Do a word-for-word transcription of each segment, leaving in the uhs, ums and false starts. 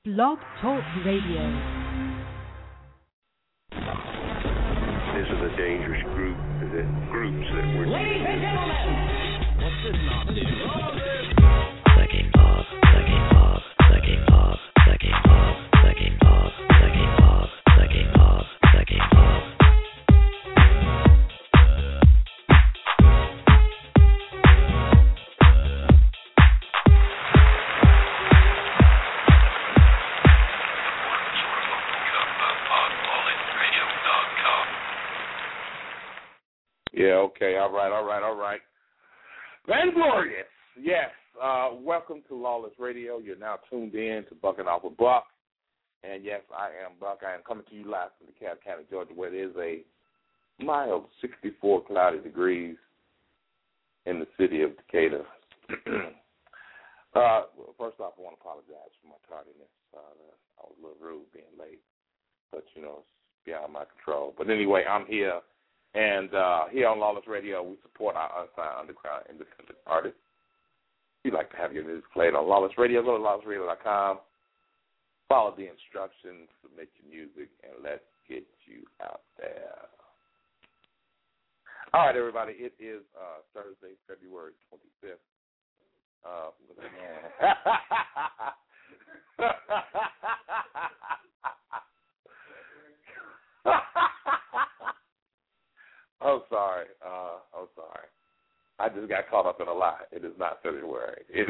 Blog Talk Radio. This is a dangerous group, the groups that we're... Ladies and gentlemen, what's this nonsense? Second off, second off, second off, second off, second off, second off, second off, second off. Yeah, okay, all right, all right, all right. Van Glorious, yes. Uh, welcome to Lawless Radio. You're now tuned in to Bucking Off with Buck. And, yes, I am Buck. I am coming to you live from DeKalb County, Georgia, where it is a mild sixty-four cloudy degrees in the city of Decatur. uh, well, first off, I want to apologize for my tardiness. Uh, I was a little rude being late, but, you know, it's beyond my control. But anyway, I'm here. And uh, here on Lawless Radio, we support our unsigned underground independent artists. We'd like to have your music played on Lawless Radio. Go to lawless radio dot com. Follow the instructions, submit your music, and let's get you out there. All right, everybody. It is uh, Thursday, February twenty-fifth. Uh, I'm sorry. Uh, I'm sorry. I just got caught up in a lie. It is not February. It is.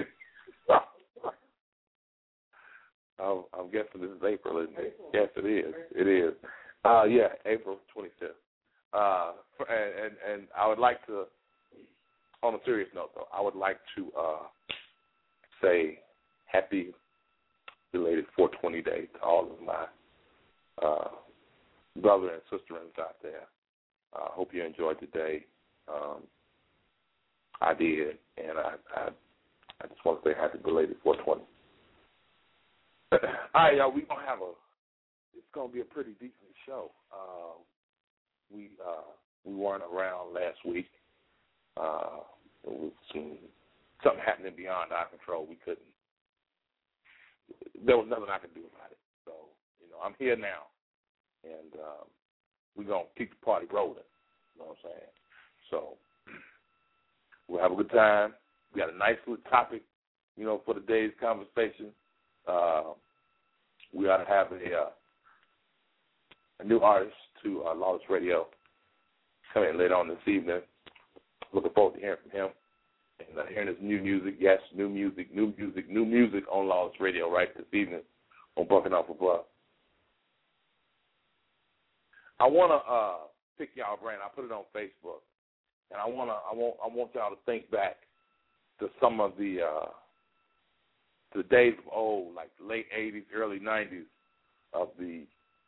I'm, I'm guessing this is April, isn't it? Yes, it is. It is. Uh, yeah, April twenty-fifth. Uh, and, and and I would like to, on a serious note, though, I would like to uh, say happy belated four twenty day to all of my uh, brother and sisterins out there. I uh, hope you enjoyed the day. Um, I did, and I, I I just want to say happy belated four twenty. All right, y'all, we're going to have a, it's going to be a pretty decent show. Uh, we uh, we weren't around last week. Uh, there was some, something happening beyond our control. We couldn't, there was nothing I could do about it. So, you know, I'm here now, and um, we're going to keep the party rolling, you know what I'm saying? So we'll have a good time. We got a nice little topic, you know, for today's conversation. Uh, we ought to have a, uh, a new artist to uh, Lawless Radio coming in later on this evening. Looking forward to hearing from him and uh, hearing his new music. Yes, new music, new music, new music on Lawless Radio right this evening on Bucking Off with Buck. I want to uh, pick y'all brain. I put it on Facebook, and I want to. I want. I want y'all to think back to some of the uh, the days of old, like the late eighties, early nineties, of the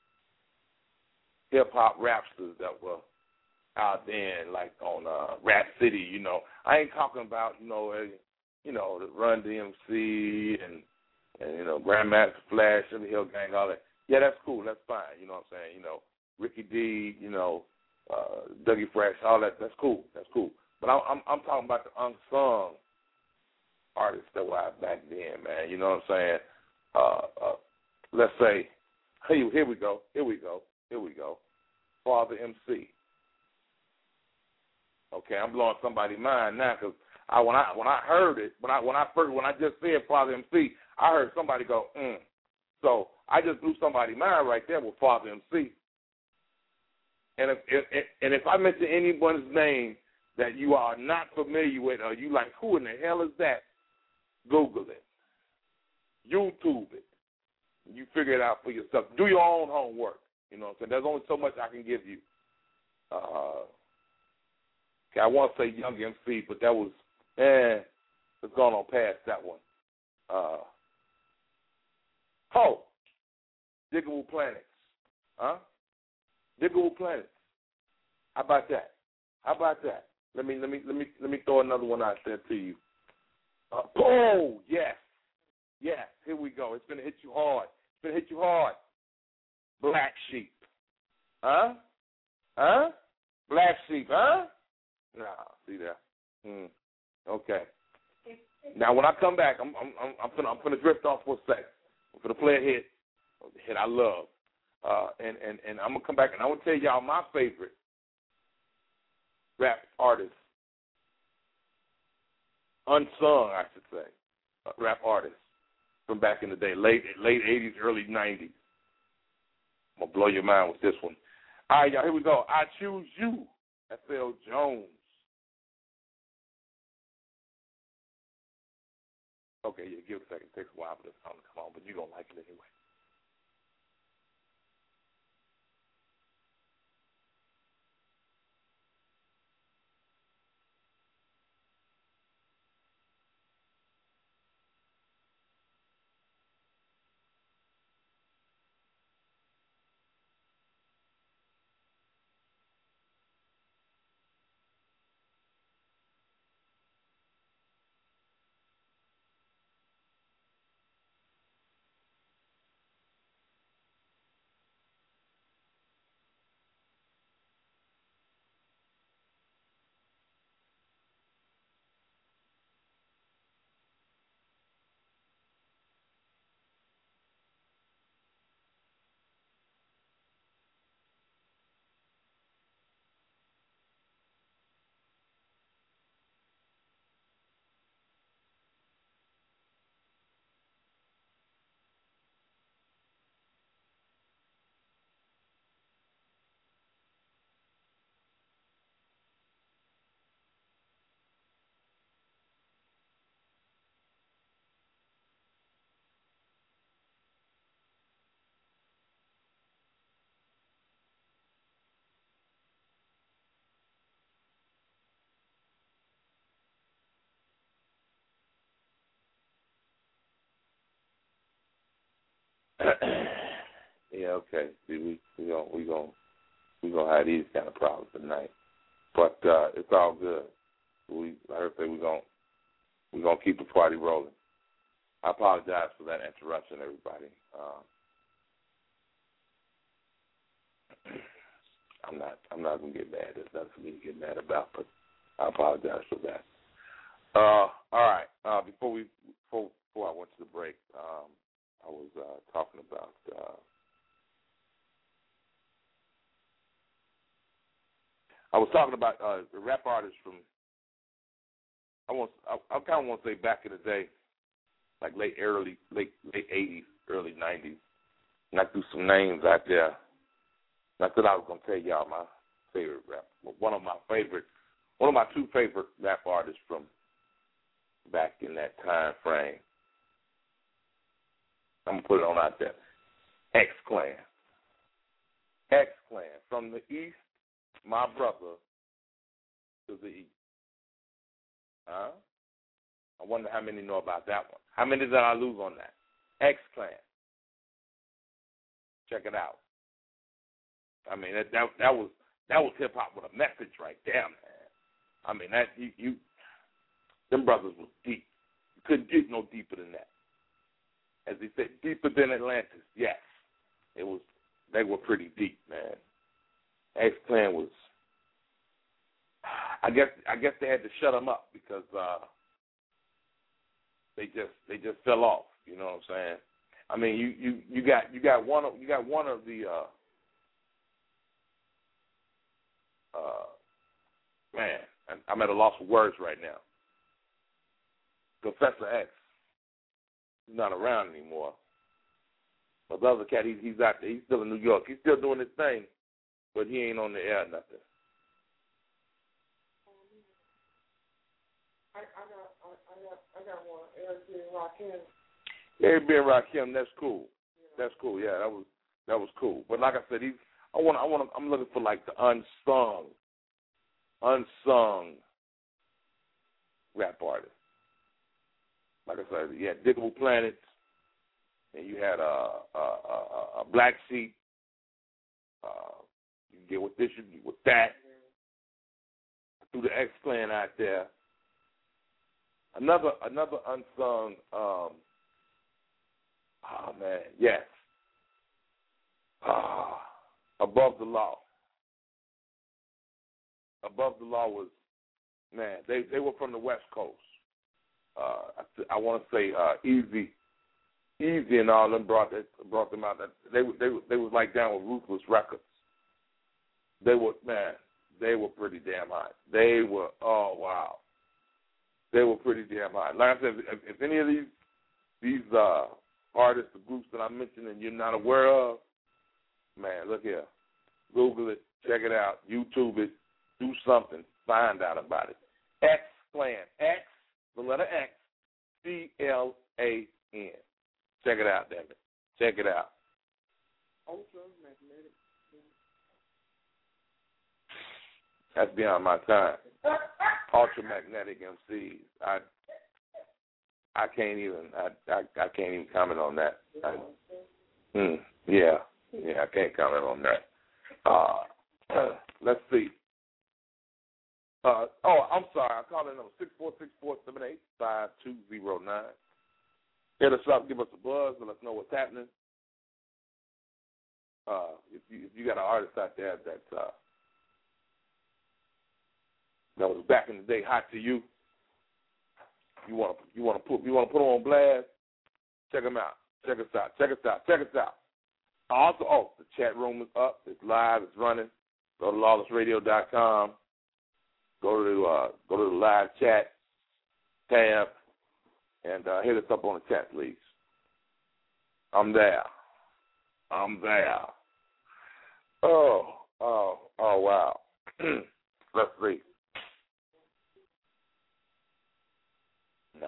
hip hop rapsters that were out there, like on uh, Rap City. You know, I ain't talking about you know, uh, you know, the Run D M C and and you know, Grandmaster Flash, Sugar Hill Gang, all that. Yeah, that's cool. That's fine. You know what I'm saying? You know. Ricky D, you know, uh, Dougie Fresh, all that. That's cool. That's cool. But I'm, I'm I'm talking about the unsung artists that were out back then, man. You know what I'm saying? Uh, uh, let's say, hey, here we go. Here we go. Here we go. Father M C. Okay, I'm blowing somebody's mind now because I when I when I heard it when I when I first when I just said Father M C, I heard somebody go, mm. So I just blew somebody's mind right there with Father M C. And if, if and if I mention anyone's name that you are not familiar with, or you like, who in the hell is that? Google it, YouTube it. You figure it out for yourself. Do your own homework. You know what I'm saying? There's only so much I can give you. Uh, okay, I want to say Young M C, but that was, eh, it's gone on past that one. Uh, oh, Diggable Planets, huh? Diggable Planets. How about that? How about that? Let me let me let me let me throw another one out there to you. Uh, oh yes, yes. Here we go. It's gonna hit you hard. It's gonna hit you hard. Black Sheep, huh? Huh? Black Sheep, huh? Nah, see that? Hmm. Okay. Now when I come back, I'm I'm I'm I'm gonna I'm gonna drift off for a second. I'm gonna play player hit, the hit I love. Uh, and, and, and I'm going to come back and I'm going to tell y'all my favorite rap artist, unsung, I should say, uh, rap artist from back in the day, late late eighties, early nineties. I'm going to blow your mind with this one. All right, y'all, here we go. I Choose You, F L Jones. Okay, yeah, give it a second. It takes a while for this song to come on, but you're going to like it anyway. Yeah, okay. See, we we gonna we gonna we gonna have these kind of problems tonight, but uh, it's all good. We like I say we gonna we gonna keep the party rolling. I apologize for that interruption, everybody. Uh, I'm not I'm not gonna get mad. There's nothing for me to get mad about, but I apologize for that. Uh, all right. Uh, before we before, before I went to the break, um, I was uh, talking about. Uh, I was talking about uh, the rap artists from. I want. I, I kind of want to say back in the day, like late early, late late eighties, early nineties. And I threw some names out there. And I said I was gonna tell y'all my favorite rap. One of my favorite, one of my two favorite rap artists from back in that time frame. I'm gonna put it on out there. X-Clan. X-Clan from the East. My brother to the east. Huh? I wonder how many know about that one. How many did I lose on that? X-Clan. Check it out. I mean, that that, that was that was hip hop with a message right there, man. I mean, that you, you them brothers was deep. You couldn't get no deeper than that. As he said, deeper than Atlantis. Yes, it was. They were pretty deep, man. X-Clan was, I guess, I guess they had to shut them up because uh, they just, they just fell off. You know what I'm saying? I mean, you, you, you got, you got one of, you got one of the, uh, uh, man, I'm at a loss of words right now. Professor X, he's not around anymore. But the other cat, he, he's out there. He's still in New York. He's still doing his thing. But he ain't on the air, nothing. I, I got, I, I got, I got one. Eric B. Rakim. Eric B. Rakim, that's cool. Yeah. That's cool. Yeah, that was that was cool. But like I said, he's. I want. I want. I'm looking for like the unsung, unsung rap artist. Like I said, you had Diggable Planets, and you had a uh, uh, uh, uh, Black Sheep. Uh, You can get with this, you can get with that. Through the X-Clan out there. Another another unsung, um, oh man, yes. Ah, Above the Law. Above the Law was, man, they, they were from the West Coast. Uh, I, I want to say uh, Easy, Easy and all them brought that brought them out. That they they they was like down with Ruthless Records. They were man, they were pretty damn hot. They were oh wow, they were pretty damn hot. Like I said, if, if any of these these uh, artists or groups that I mentioned and you're not aware of, man, look here, Google it, check it out, YouTube it, do something, find out about it. X Clan, X, the letter X, C L A N. Check it out, damn it. Check it out. Ultramagnetic. That's beyond my time. Ultramagnetic M Cs. I I can't even I I, I can't even comment on that. I, mm, yeah, yeah, I can't comment on that. Uh, let's see. Uh, oh, I'm sorry. I called in number six four six four seven eight five two zero nine. Hit us up, give us a buzz, let us know what's happening. Uh, if you if you got an artist out there that uh, that was back in the day hot to you, you want to you want to put you want to put them on blast. Check them out. Check us out. Check us out. Check us out. Also, oh, the chat room is up. It's live. It's running. Go to lawless radio dot com. Go to uh, go to the live chat tab. And uh, hit us up on the chat, please. I'm there. I'm there. Oh, oh, oh, wow. Let's see. No.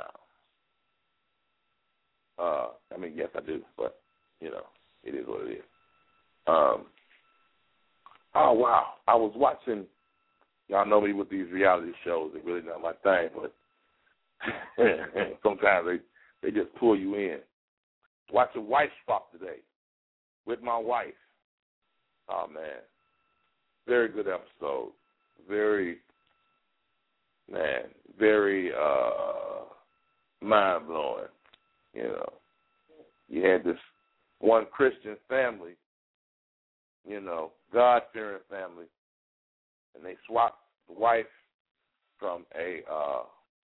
Uh, I mean, yes, I do, but, you know, it is what it is. Um. Oh, wow. I was watching, y'all know me with these reality shows. They're really not my thing, but sometimes they, they just pull you in. Watching Wife Swap today with my wife. Oh, man. Very good episode. Very, man, very uh, mind-blowing. You know, you had this one Christian family, you know, God-fearing family, and they swapped the wife from a, uh,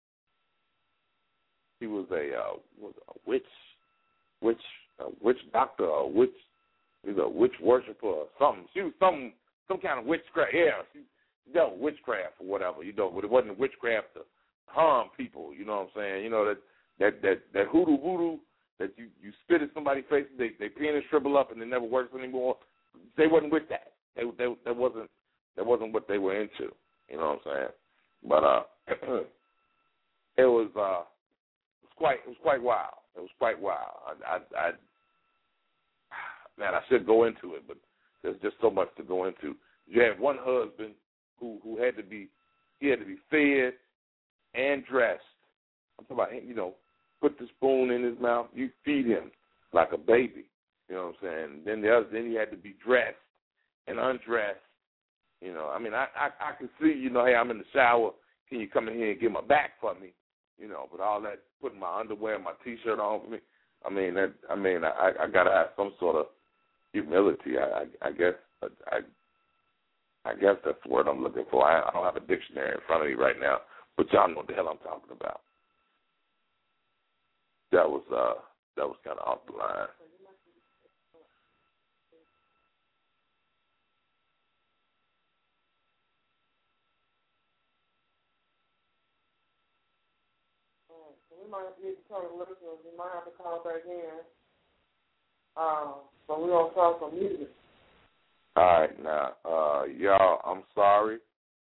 He was a, uh, was a witch, witch, a witch doctor, or witch, he was a witch worshiper or something. She was some some kind of witchcraft. Yeah, she dealt with witchcraft or whatever. You know, but it wasn't witchcraft to harm people. You know what I'm saying? You know that that that, that hoodoo voodoo that you, you spit at somebody's face, they they penis shrivel up and it never works anymore. They wasn't with that. They they that wasn't that wasn't what they were into. You know what I'm saying? But uh, it was uh. Quite, it was quite wild. It was quite wild. I, I, I, man, I should go into it, but there's just so much to go into. You had one husband who, who had to be, he had to be fed and dressed. I'm talking about, you know, put the spoon in his mouth. You feed him like a baby. You know what I'm saying? Then the other, then he had to be dressed and undressed. You know, I mean, I, I, I can see, you know, hey, I'm in the shower. Can you come in here and get my back for me? You know, but all that, putting my underwear and my T-shirt on for me, I mean, that, I mean, I, I got to have some sort of humility, I, I, I guess. I, I guess that's the word I'm looking for. I, I don't have a dictionary in front of me right now, but y'all know what the hell I'm talking about. That was, uh, that was kind of off the line. We might need to tell the listeners we might have to call back in. Uh, but we're going to start some music. All right, now, uh, y'all, I'm sorry,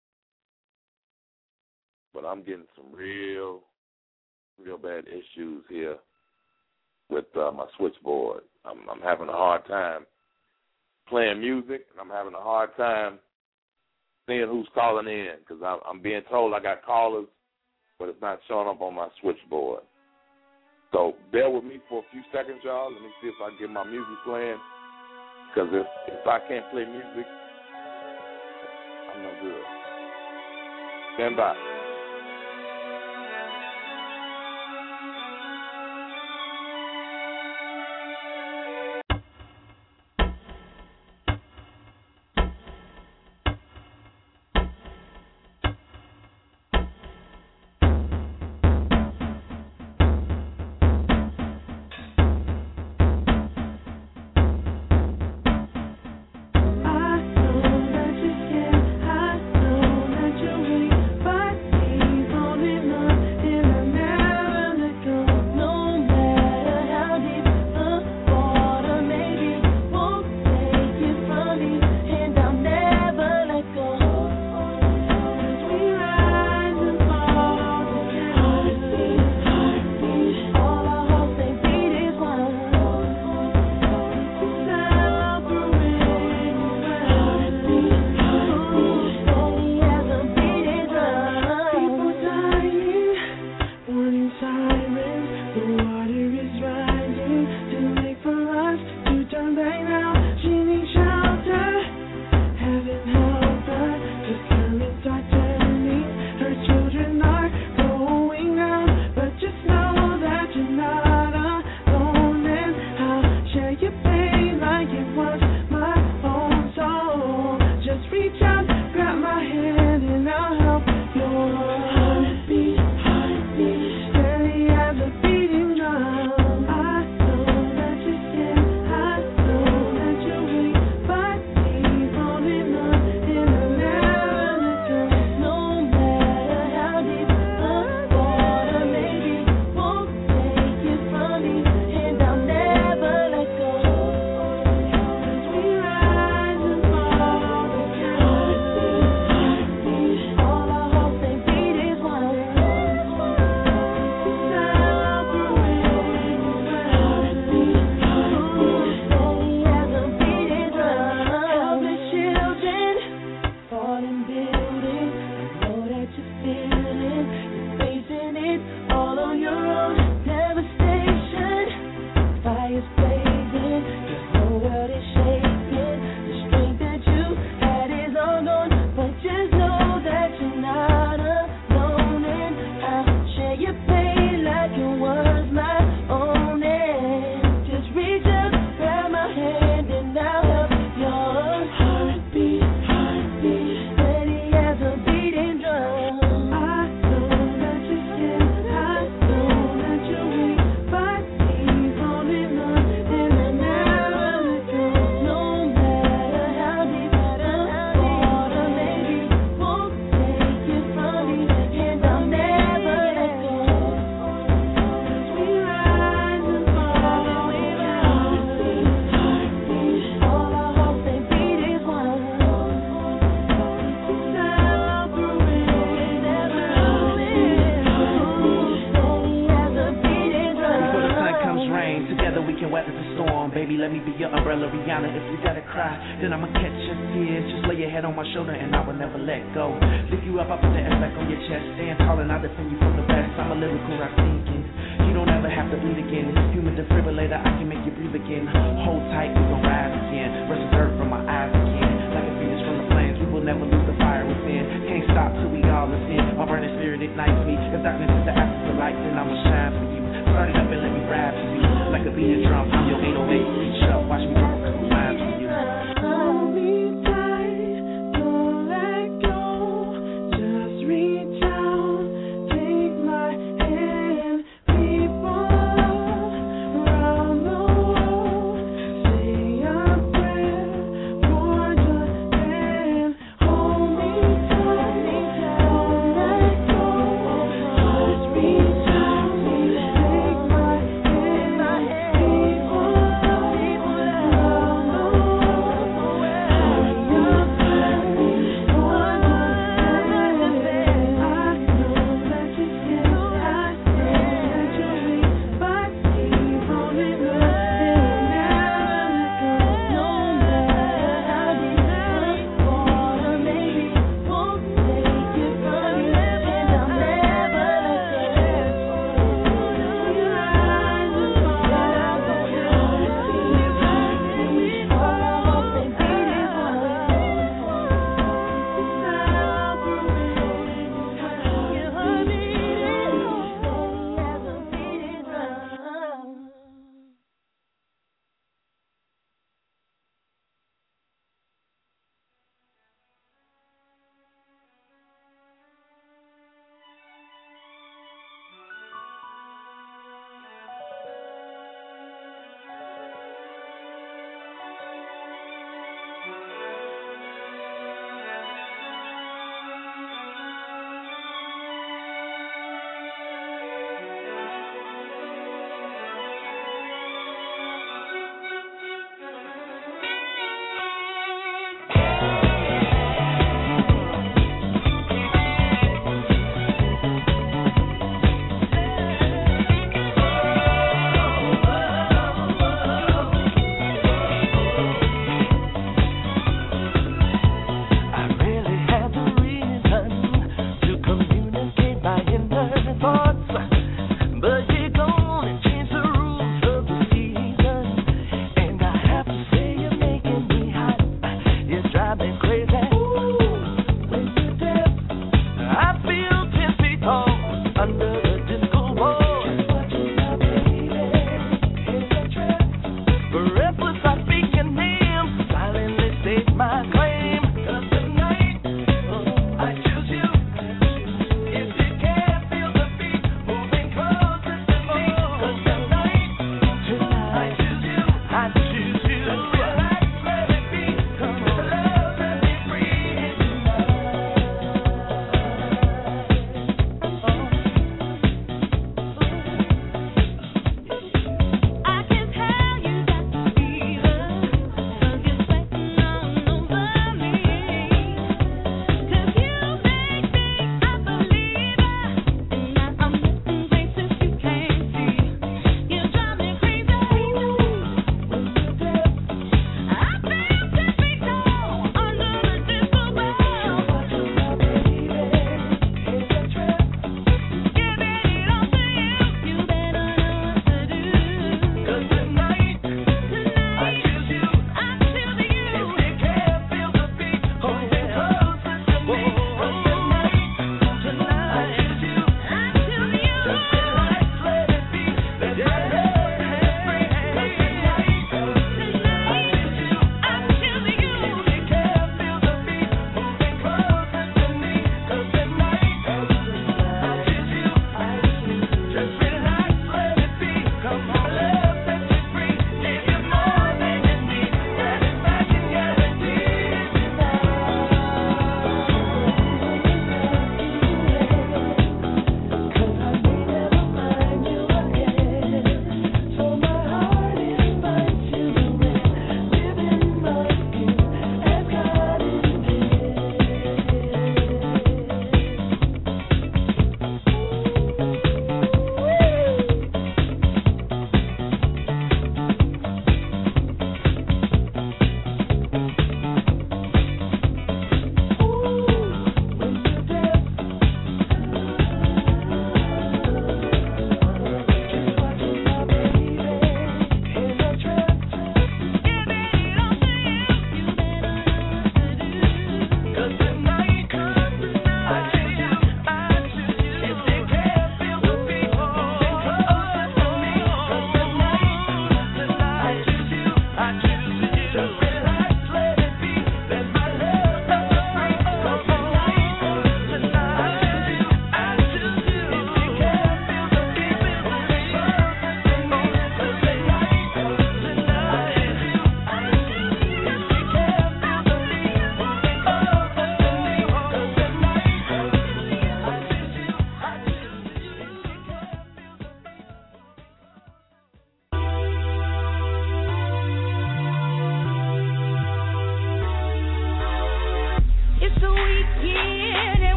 but I'm getting some real, real bad issues here with uh, my switchboard. I'm, I'm having a hard time playing music, and I'm having a hard time seeing who's calling in because I'm, I'm being told I got callers, but it's not showing up on my switchboard. So bear with me for a few seconds, y'all. Let me see if I can get my music playing. Because if, if I can't play music, I'm no good. Stand by. let me be your umbrella, Rihanna. If you gotta cry, then I'ma catch your tears. Just lay your head on my shoulder and I will never let go. Lift you up, I put the S back on your chest. Stand tall and I defend you from the best. I'm a lyrical rock thinking. You don't ever have to bleed again. Human defibrillator, I can make you breathe again. Hold tight, we gon' rise again. Rest dirt from my eyes again. Like a phoenix from the flames, we will never lose the fire within. Can't stop till we all ascend. My burning spirit ignites me. If darkness is the absence of light, then I'ma shine for you. Start it up and let me ride for you. Like a beating drum, I'm your eight oh eight. Reach up, watch me drop a couple lines for you.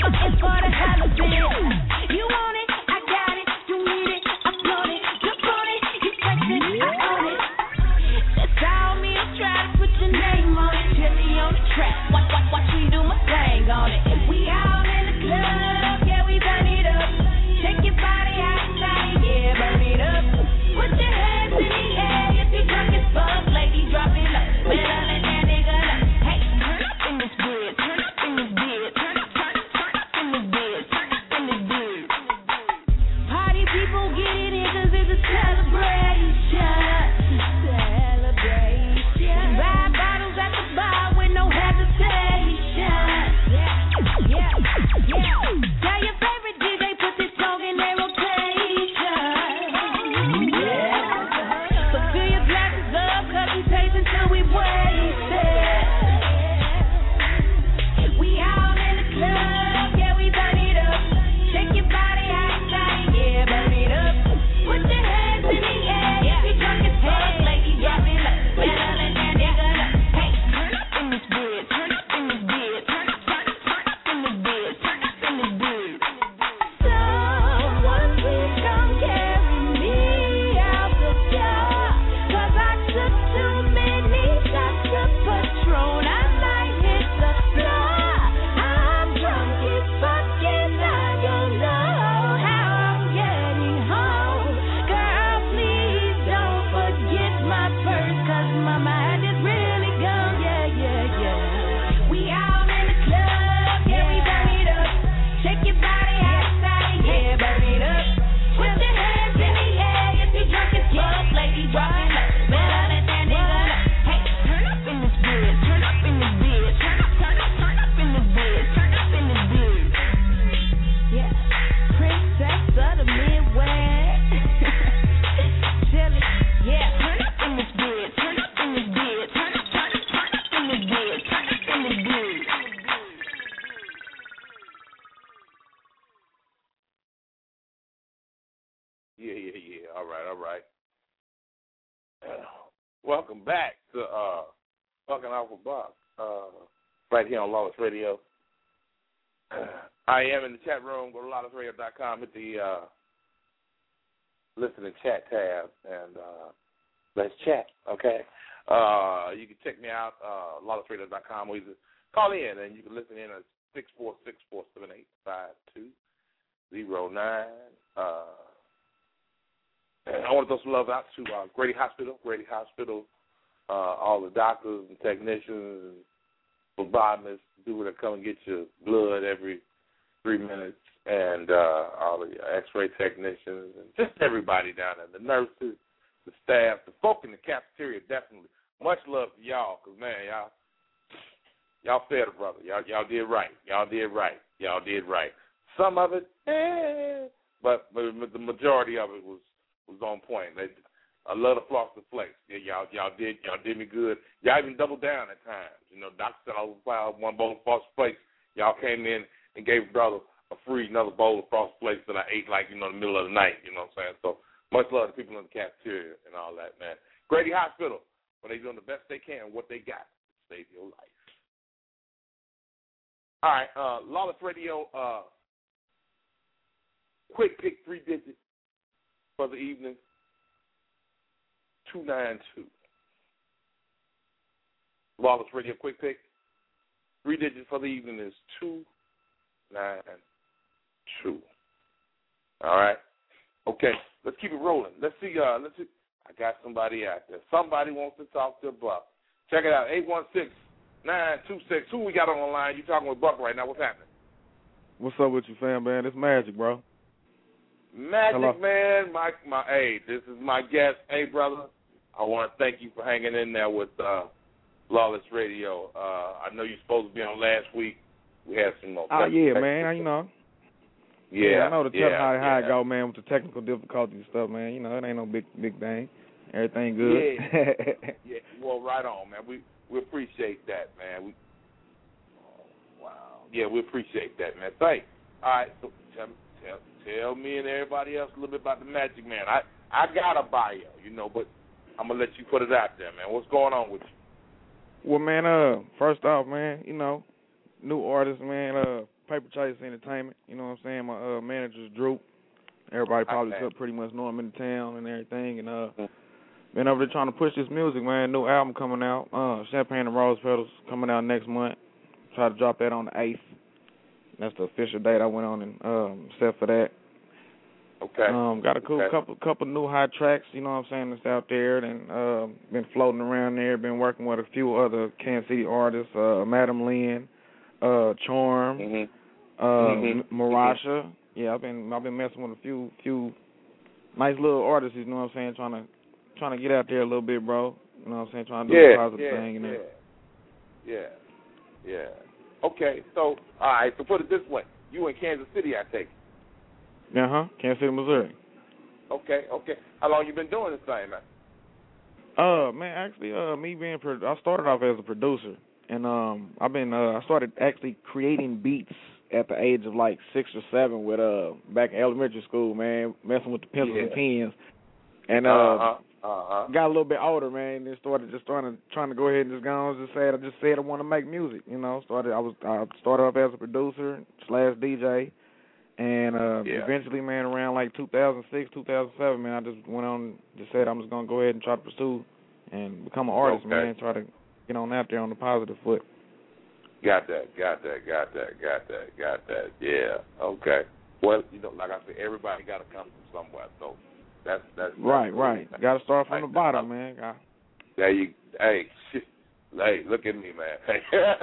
it's for the hell of it. You want it, I got it. You need it, I want it. Look on it, you flexing, I own it. That's all me, I try to put your name on it. Chili on the track, watch, watch, watch me do my thing on it. We all in the club, yeah, we burn it up. Shake your body outside, yeah, burn it up. Put your hands in the air if you're drunk as fuck, lady, drop it low. Better let that nigga know. Hey, turn up in this bed, turn up in this bed, turn up, turn up, turn up in this bed, turn up in this bed. Party people get it in 'cause it's a celebration. Celebration. Buy bottles at the bar with no hesitation. Yeah, yeah, yeah. Tell your favorite D J put this song in their rotation. Yeah. So fill your glasses up 'cause we taste until we wasted. We all in the club, yeah, we burn it up. Shake your body outside, yeah, burn it up. Put your hands in the air, if you're drunk as fuck, lady, drop it low. Better let that nigga know. Hey, turn up in this bed, turn up in this bed, turn up, turn up, turn up in this bed, turn up in this bed. Someone please come carry me out the door, 'cause I took too many shots of Patron. I might hit the floor. I'm drunk as fuck and I don't know how I'm getting home. Girl, please don't forget my purse, 'cause my mind is really gone. Yeah, yeah, yeah. We all in the club, yeah, we burn it up. Shake your body outside, yeah, burn it up. Put your hands in the air if you're drunk as fuck, lady, drop it low. Better let that nigga know. Hey, turn up in this bed, turn up in this bed, turn up, turn up, turn up in this bed, turn up in this bed. Yeah, princess of the Midwest. Chilly, yeah, turn up in this bed, turn up in this bed, turn up, turn up, turn up in this bed, turn up in this bed. Yeah, yeah, yeah. All right, all right. Welcome back to uh, Fucking Off with Bob, uh, right here on Lawless Radio. I am in the chat room. Go to lawless radio dot com, hit the uh, listen and chat tab, and uh, let's chat, okay? Uh, you can check me out, uh, lawless radio dot com, or you can call in, and you can listen in at six four six, four seven eight, five two zero nine. Uh, I want to throw some love out to uh, Grady Hospital, Grady Hospital, uh, all the doctors and technicians and phlebotomists, people that come and get your blood every three minutes, and uh, all the X-ray technicians, and just everybody down there, the nurses, the staff, the folk in the cafeteria, definitely. Much love to y'all, because, man, y'all y'all fed a brother. Y'all, y'all did right. Y'all did right. Y'all did right. Some of it, eh, but, but the majority of it was was on point. They, I love the floss and flakes. Yeah, y'all, y'all did, y'all did me good. Y'all even doubled down at times. You know, doctor said I was filed one bowl of floss and flakes. Y'all came in and gave brother a free another bowl of floss and flakes that I ate like you know in the middle of the night. You know what I'm saying? So much love to people in the cafeteria and all that, man. Grady Hospital, when they doing the best they can, what they got to save your life. All right, uh, Lawless Radio. Uh, quick pick, three digits. For the evening, two nine two. Lawless Radio quick pick. Three digits for the evening is two nine two. All right. Okay. Let's keep it rolling. Let's see. Uh, let's see. I got somebody out there. Somebody wants to talk to Buck. Check it out. Eight one six nine two six. Who we got on the line? You talking with Buck right now? What's happening? What's up with you, fam, man? It's Magic, bro. Magic, Hello. man, my, my, hey, this is my guest. Hey, brother, I want to thank you for hanging in there with uh, Lawless Radio. Uh, I know you're supposed to be on last week. We had some more. Oh, yeah, man, you know. Yeah, yeah I know the yeah, how, how yeah. it go, man, with the technical difficulties and stuff, man. You know, it ain't no big big thing. Everything good. Yeah, yeah. Well, right on, man. We we appreciate that, man. We, oh, wow. Yeah, we appreciate that, man. Thanks. All right, so tell me. Tell, tell me and everybody else a little bit about the Magic Man. I, I got a bio, you know, but I'm going to let you put it out there, man. What's going on with you? Well, man, uh, first off, man, you know, new artist, man, uh, Paper Chase Entertainment. You know what I'm saying? My uh, manager's Drew. Everybody probably Okay. could pretty much know him in the town and everything. And uh, been over there trying to push this music, man. New album coming out. Uh, Champagne and Rose Petals coming out next month. Try to drop that on the eighth. That's the official date I went on and um, set for that. Okay. Um, got a cool okay. couple couple new hot tracks, you know what I'm saying, that's out there. And uh, been floating around there. Been working with a few other Kansas City artists, uh, Madam Lynn, uh, Charm, Mm-hmm. uh, Mm-hmm. Marasha. Yeah, I've been I've been messing with a few few nice little artists, you know what I'm saying, trying to trying to get out there a little bit, bro. You know what I'm saying, trying to do yeah, the positive yeah, thing and yeah. everything. Yeah. Yeah. Okay, so all right, so put it this way. You in Kansas City, I take it. Yeah, huh? Kansas City, Missouri. Okay, okay. How long you been doing this thing, man? Uh, man, actually, uh, me being, pro- I started off as a producer, and um, I've been, uh, I started actually creating beats at the age of like six or seven with, uh, back in elementary school, man, messing with the pencils Yeah. and pens, and uh, uh-huh, uh-huh. got a little bit older, man. Then started just trying to trying to go ahead and just go on, just said, I just said I want to make music, you know. Started, I was, I started off as a producer slash D J. And uh, Yeah. eventually, man, around like two thousand six, two thousand seven, man, I just went on, just said I'm just going to go ahead and try to pursue and become an artist, Okay. man, try to get on out there on the positive foot. Got that, got that, got that, got that, got that. Yeah, okay. Well, you know, like I said, everybody got to come from somewhere, so that's that's Right, that's right. cool. Got to start from Like, the bottom, uh, man. Got- There you, hey, shit. Hey, look at me, man. Hey,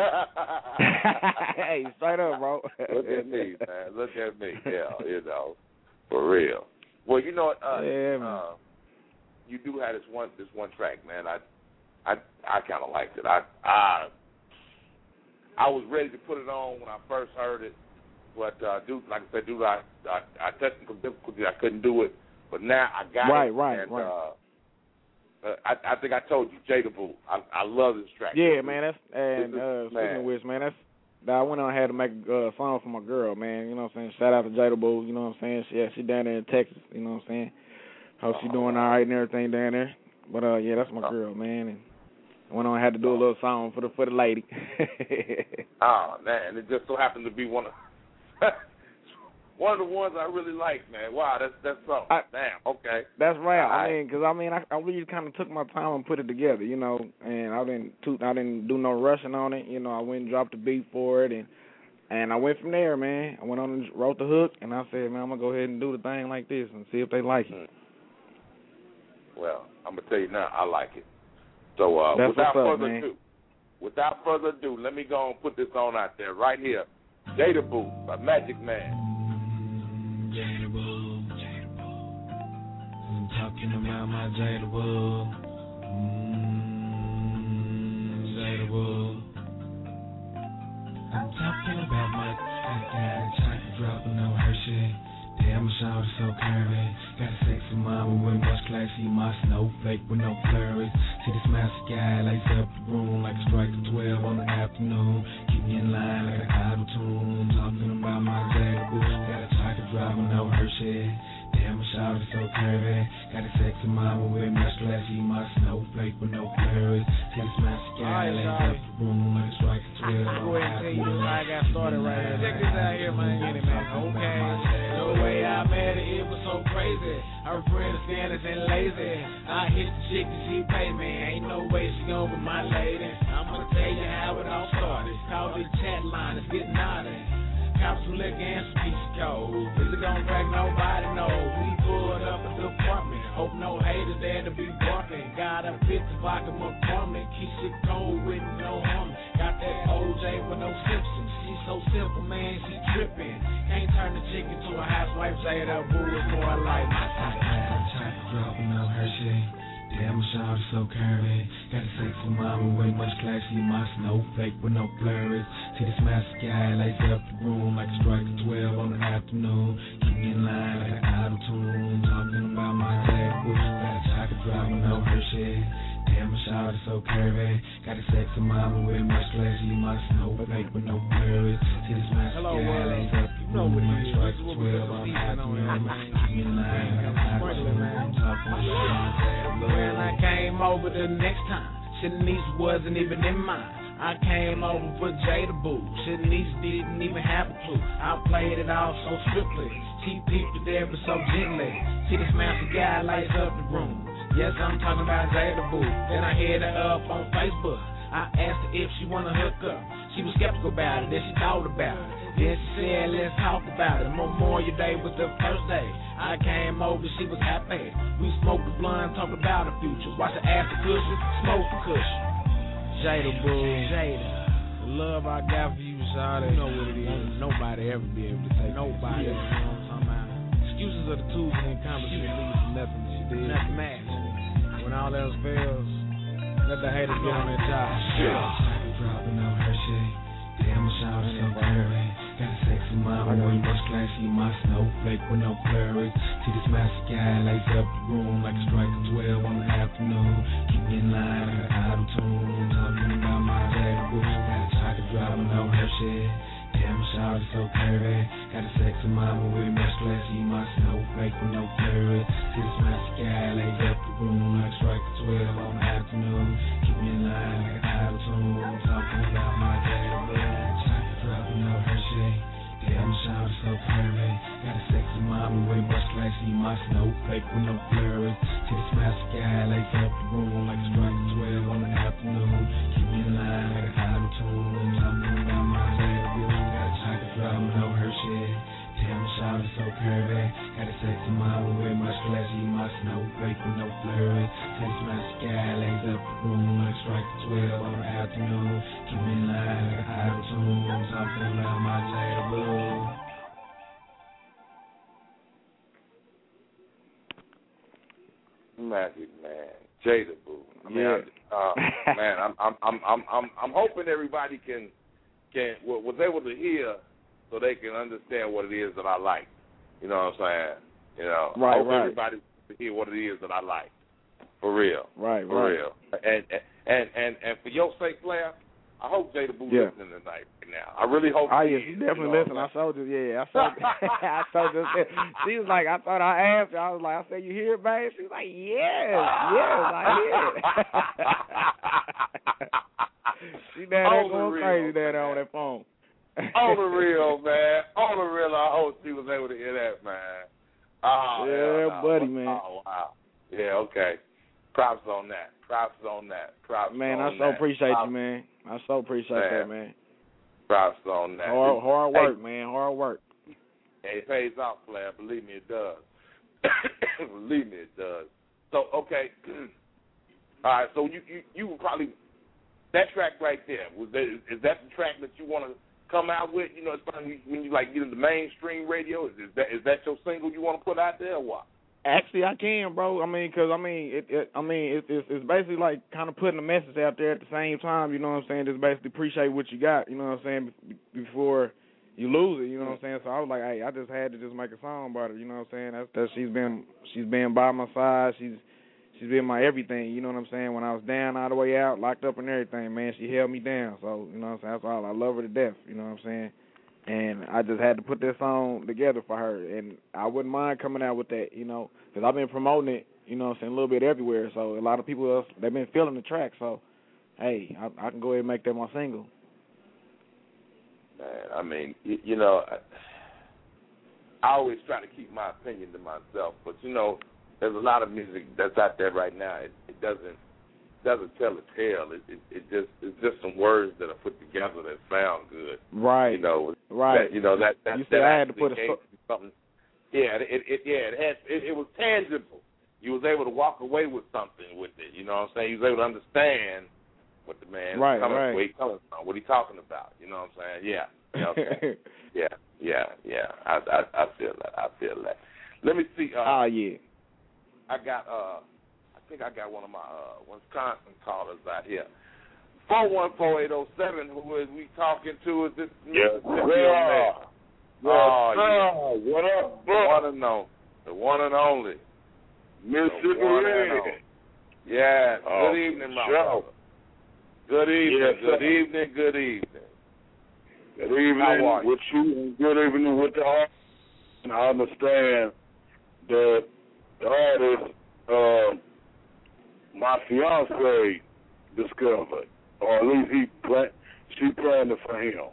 hey, straight up, bro. Look at me, man. Look at me. Yeah, you know, for real. Well, you know what? Uh, Yeah, man. uh, you do have this one, this one track, man. I, I, I kind of liked it. I, I, I was ready to put it on when I first heard it, but uh, dude, like I said, dude, I, I, I technical difficulty, I couldn't do it, but now I got Right, it. right, and, right. Uh, Uh, I, I think I told you, Jada Boo. I, I love this track. Yeah, this man. Is, That's and this is, uh, speaking man. of which, man, that's that I went on and had to make a uh, song for my girl, man. You know what I'm saying? Shout out to Jada Boo. You know what I'm saying? She yeah, she down there in Texas. You know what I'm saying? Hope she doing all right and everything down there. But uh, yeah, that's my girl, man. And I went on and had to do a little song for the for the lady. Oh man, it just so happened to be one of one of the ones I really like, man. Wow, that's that's something. I, Damn. Okay. That's right. All right. I mean, because I mean, I, I really kind of took my time and put it together, you know. And I didn't, too, I didn't do no rushing on it. You know, I went and dropped the beat for it, and and I went from there, man. I went on and wrote the hook, and I said, man, I'm gonna go ahead and do the thing like this and see if they like it. Mm. Well, I'm gonna tell you now, I like it. So uh, That's without what's up, further man. ado, without further ado, let me go and put this on out there right here. Jada Boo by Magic Man. Jada Boo, Jada Boo. I'm talking about my Jada Boo. Mm, Jada Boo. I'm talking about my got chocolate dropping on her shit. Damn, my shoulder so curvy. Got a sexy mama with much classy, my snowflake with no flurries. See this massive guy lights up the room like a strike of twelve on the afternoon. Keep me in line like a auto tune. Talking about my Jada Boo. Got a chocolate dropping on her shit. Damn, my shoulder so curvy. Got a sexy mama with much classy, my snowflake with no flurries. See this massive guy lights up the room like a strike of twelve on the afternoon. I got started right here. Check this out here, man. Get it, man. Okay. The way I met her, it was so crazy. Her friends scandalous and lazy. I hit the chick and she pay me. Ain't no way she gon' be my lady. I'ma tell you how it all started. Call the chat line, it's getting naughty. Cop some liquor and some piece of cold. Is it gon' crack? Nobody knows. We pulled up at the apartment. Hope no haters there to be barking. Got a fifty vodka McCormick. Keep shit cold with no harm. Got that O J with no Simpsons. She so simple, man, she trippin'. Can't turn the chicken to a housewife. Jada Boo is more like my type. Chocolate dropping on her shit. Damn, my shoulder so curvy. Got a sexy mama with much classy, my snowflake with no flurries. See this massive guy lights up the room like a strike of twelve on the afternoon. Keep me in line like an auto tune. Talking about my Jada Boo. Got a chocolate dropping on her shit. Damn, my shoulder so curvy. Got a sexy mama with much classy, my snowflake with no flurries. See this massive Hello, guy world. lights up the You know room what it like a is. strike This is of what we twelve do on the season on afternoon. here. Keep me in line like an auto Sprinkling, man. tune. Talking about my Jada Boo. When I came over the next time, Shanice wasn't even in mine. I came over for Jada Boo. Shit, niece didn't even have a clue. I played it off so strictly. She peeped it there but so gently. See this master guy lights up the room. Yes, I'm talking about Jada Boo. Then I hit her up on Facebook. I asked her if she wanna hook up. She was skeptical about it, then she thought about it. Then she said, let's talk about it. Memorial Day was the first day. I came over, she was happy. We smoked the blunt, talked about the future. Watch her ass the cushion, smoke the cushion. Jada Boo, Jada, the love I got for you, Shawty, you know what it is. Won't nobody ever be able to say nobody. Yeah. You know what I'm talking about? Excuses are the tools and accomplishment leads to nothing. She did nothing match. When all else fails, let the haters get on their job. Yeah. Dropping on her shit. Damn, I'm shouting so blurry. Got a sexy mama, way much classy. My snowflake with no blurry. See this master guy lights up the room like a strike of twelve on the afternoon. Keep me in line, I got auto tune. Talking about my Jada Boo. Got a chocolate dropping on her shit. Damn, I'm shouting so curvy. Got a sexy mama with much classy. My snowflake with no blurry. See this master guy lights up the room like a strike of twelve on the afternoon. Keep me in line, I got auto tune. Talking about my Jada Boo. Dropping on her shit. Damn, I'm shouting so curvy. Got a sexy mama with much classy. My snowflake with no blurry. See this master guy lights up the room like a strike of twelve on the afternoon. Keep me in line like a auto tune. Talking about my Jada Boo. Got a chocolate dropping on her shit. Damn, I'm shouting so curvy. Got a sexy mama with much classy. My snowflake with no blurry. See this master guy lights up the room like a strike of twelve on the afternoon. Keep me in line like a auto tune. Talking about my Jada Boo. Magic man, Jada Boo. I mean, yeah. I, uh, man, I'm, I'm, I'm, I'm, I'm, I'm hoping everybody can, can was able to hear, so they can understand what it is that I like. You know what I'm saying? You know, right, I hope right. everybody can hear what it is that I like, for real, right, for right. real. And and and and for your sake, Flair, I hope Jada Boo yeah. listening tonight right now. I really hope. Oh she yeah, is, she definitely you know listen. I saw this. Yeah, I saw. I saw this. She was like, I thought I asked her. I was like, I said, you hear it, babe? She was like, yes, yes, I hear it. She down there going real, crazy down there on that phone. On the real, man. On the real, I hope she was able to hear that, man. Oh, yeah, no. buddy, man. Oh, wow. Yeah, okay. Props on that. Props on that. Props man, on I so that. appreciate Props. you, man. I so appreciate man. that, man. Props on that. Hard, hard work, hey, man. Hard work. Hey, it pays off, Flair. Believe me, it does. Believe me, it does. So, okay. All right, so you, you, you would probably, that track right there, was that, is that the track that you want to come out with? You know, it's funny when you, like, get into mainstream radio. Is, is, that, is that your single you want to put out there or what? Actually, I can, bro. I mean, because, I mean, it, it, I mean, it, it's, it's basically like kind of putting a message out there at the same time, you know what I'm saying? Just basically appreciate what you got, you know what I'm saying, before you lose it, you know what I'm saying? So I was like, hey, I just had to just make a song about it, you know what I'm saying? That's, that she's been she's been by my side. She's she's been my everything, you know what I'm saying? When I was down all the way out, locked up and everything, man, she held me down. So, you know what I'm saying? That's all. I love her to death, you know what I'm saying? And I just had to put that song together for her. And I wouldn't mind coming out with that, you know, because I've been promoting it, you know what I'm saying, a little bit everywhere. So a lot of people, else, they've been feeling the track. So, hey, I, I can go ahead and make that my single. Man, I mean, you, you know, I, I always try to keep my opinion to myself. But, you know, there's a lot of music that's out there right now. It, it doesn't doesn't tell a tale. It, it, it just it's just some words that are put together that sound good. Right. You know. Right. That, you know that that, you said that I had to put a so- something. Yeah. It, it yeah it had it, it was tangible. You was able to walk away with something with it. You know what I'm saying? You was able to understand what the man right, coming, right. where he coming from, what he talking about. You know what I'm saying? Yeah. You know what I'm saying? yeah. Yeah. Yeah. I, I I feel that. I feel that. Let me see. Uh, oh yeah. I got uh. I think I got one of my uh, Wisconsin callers out here. four one four, eight oh seven, who is we talking to? Is this Yes, Mississippi yeah. man? Oh, yeah. What up, bro? The one and only. The one and only. Mississippi Radio. Yeah. Oh, good evening, my sure. brother. Good evening. Yes, good sir. evening. Good evening. Good evening How are you? with you, and good evening with the artist. And I understand that the artist, uh, my fiance discovered or at least he plan. She planned it for him.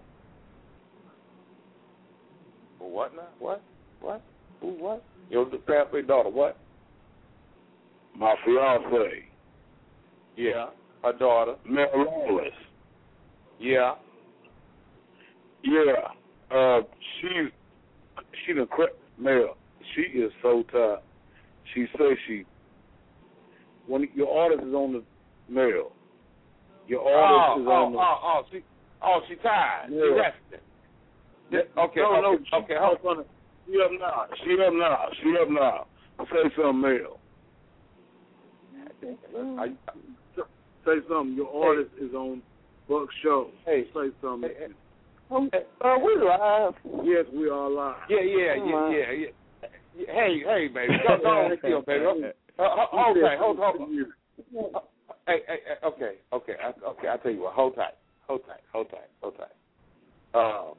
For what now? What? What? Who? What? Your pathway daughter? What? My fiance. Yeah, her daughter. Mel Lawless. Yeah. Yeah. Uh, she's she the crap Mel. She is so tired. She says she when your artist is on the mail. Your artist oh, is oh, on the oh, oh, she, oh, she tired. Yeah. She resting. Yeah, okay, no, no, okay, she, okay. Hold on. She up now. She up now. She up now. Say something, Mel. I, Say something. Your artist hey. is on Buck's show. Hey. Say something. Hey, hey. Uh, we live. Yes, we are live. Yeah, yeah, yeah, yeah, yeah. Hey, hey, baby. Go, go on with you, baby. Uh, uh, okay, hold, hold. Uh, hey, hey, hey, okay, okay, I, okay. I tell you what. Hold tight, hold tight, hold tight, hold tight. Uh,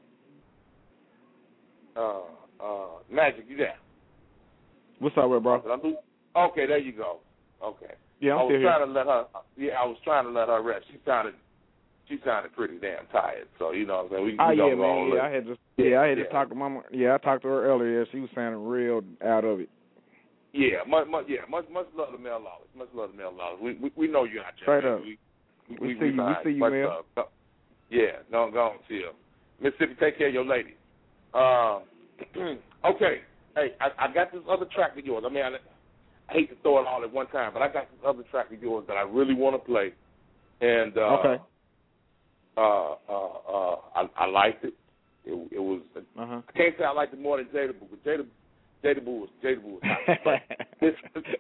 uh, uh, Magic, you there? What's up, with bro? Okay, there you go. Okay. Yeah, I'm I was still trying here. to let her. Yeah, I was trying to let her rest. She sounded, she sounded pretty damn tired. So you know what I'm saying. We, oh we yeah, don't go man. on Yeah, look. I had just yeah, I had yeah. to talk to mama. Yeah, I talked to her earlier. She was sounding real out of it. Yeah, much, much, yeah, much, much love to Mel Lawless. Much love to Mel Lawless. We, we, we know you're out there. Straight man. up. We, we, We we see you. We see you, much Mel. love. Yeah, go, go on, chill. Mississippi, take care of your lady. Um, okay. Hey, I, I got this other track of yours. I mean, I, I hate to throw it all at one time, but I got this other track of yours that I really want to play. And uh, okay. Uh, uh, uh, I, I liked it. It, it was. Uh-huh. I can't say I liked it more than Jada Boo, but Jada, Jada Boo was Jada Boo was hot. This,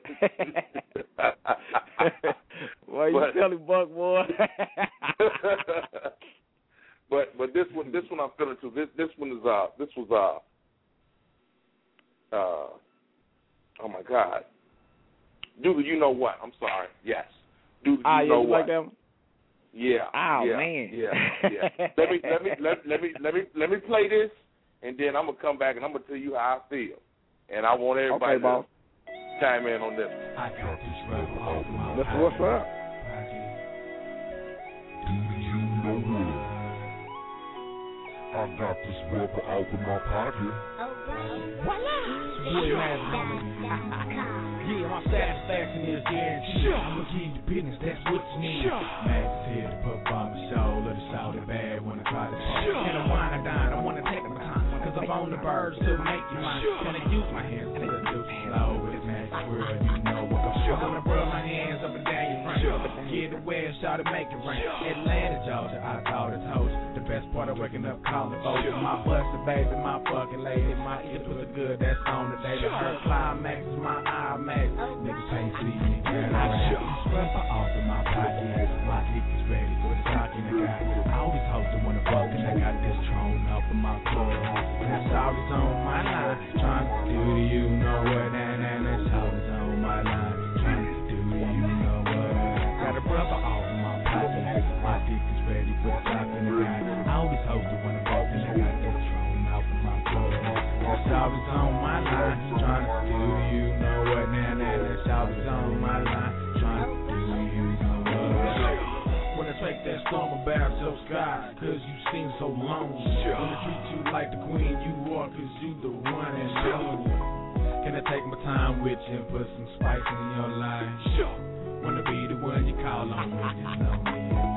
Why you but, telling Buck, boy? but but this one this one I'm feeling too. This this one is uh this was uh uh oh my God. Do the you know what? I'm sorry. Yes. Do the you ah, yeah, know you what? like that one? Yeah. Oh yeah, man. Yeah. Yeah. let me let me let, let me let me let me play this, and then I'm gonna come back and I'm gonna tell you how I feel, and I want everybody okay, boss. to chime in on this. That's what's up. Do you know what? I got this rubber out of my pocket. Voila! Yeah, my satisfaction is guaranteed. I'ma give you business, that's what you need. Max here to put Bob a show, let it shout it bad when I try to talk. And I wine and dine, I wanna take my time, cause I'm on the birds to make you mine. Gonna use my hands to the loose slow with this magic world, you know what I'm sure. I'm gonna rub my hands up and down your front. Get it where shout it, make it rain. Atlanta, Georgia, I thought it's host. The best part of waking up calling folks. My busted baby, my fucking lady, my ears was good, that's on the day. Her climax is my IMAX. Niggas can't see me, girl. I got stress off in my pocket. My dick is ready for the talking. I got all these hoes that wanna fuck, and I got this throne up in my club. That's always on my line. Trying to do to you know what, and and that's always on my line. Trying to do to you know what. Got a brother off in my pocket. My dick is ready for the talking. I got all these hoes that wanna fuck, and I got this throne up in my club. That's always on my line. Trying to do to you know what, and and that's always on my line. Trying to do to you know what. When I take that storm about your sky, cause you seem so lonely. Wanna treat you like the queen you are, cause you the one and only. Can I take my time with you and put some spice in your life? Wanna be the one you call on when you know me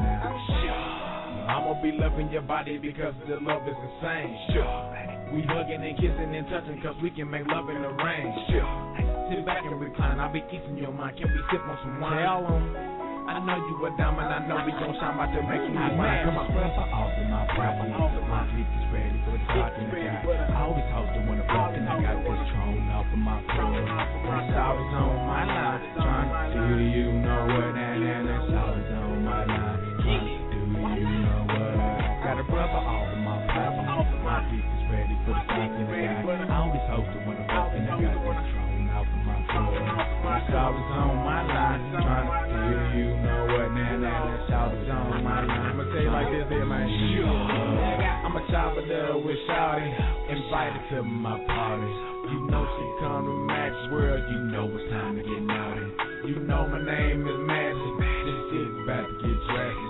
now. I'ma be loving your body because the love is insane. We hugging and kissing and touching cause we can make love in the rain. Sit back and recline, I'll be easing your mind. Can we sip on some wine? Tell 'em. I know you a diamond, I know we gon' shine about to make you mine. Cause my breath are off in my pocket. My dick is ready for the talking. I got all these hoes that wanna fuck, and I got this throne off in my floor. That's always on my line. Trying to do to you know what, and and that's always on my line. Trying to do to you know what. Got a brother off in my pocket. My dick is ready for the talking. I got all these hoes that wanna fuck, and I got this throne off in my floor. That's always on my line. Trying to do to you know what, now, now, that's always on my line. I'ma tell you like this here, man. I'm a chopper there with Shawty, invited to my party. You know she come to Max World, you know it's time to get naughty. You know my name is Magic, this shit's about to get drastic.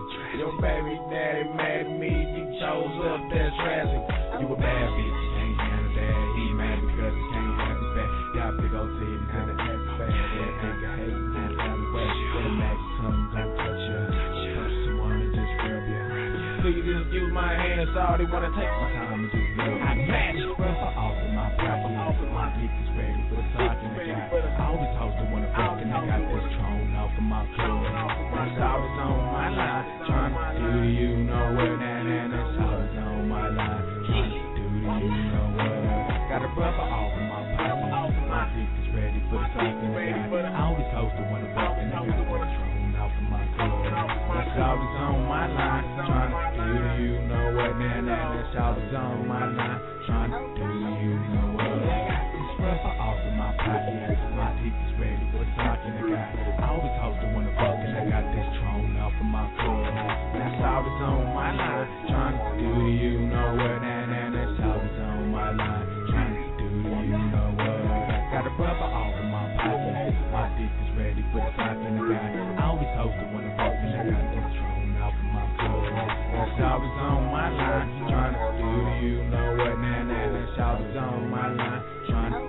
Your baby daddy mad at me, you chose up, that's tragic. You a bad bitch, you can't handle that. He mad because he can't have it back. Got big old titties and a happy face. That nigga hating that alleyway. That magic tongue gon' touch ya. Touch someone and just rub ya. Please excuse my hands, all they wanna take my time and just love me. I match rubber off of my pocket. My dick is ready for the talking. I always host the one fuck and I got this throne off of my floor. That's always on my line. Trying to do to you know what, nah, nah, that's always on my line. Trying to do to you know what. Got a rubber off of my pocket. My dick is ready for the talking. I always host the one fuck and I got this throne off of my floor. That's always on my line. Trying to do to you know what, nah, nah, that's always on my line. Trying to do to you know what. Rubber off of my pocket. My teeth is ready for talking to God. I always hope to wanna fuck and I got this throne off of my floor. That's always on my line. Trying to do to you know what, nah, nah, that's always on my line. Trying to do to you know what. Got a rubber off of my pocket. My teeth is ready for talking to God. I always hope to wanna fuck and I got this throne off of my floor. That's always on my line. Trying to do to you know what, nah, nah, that's always on my line. Trying to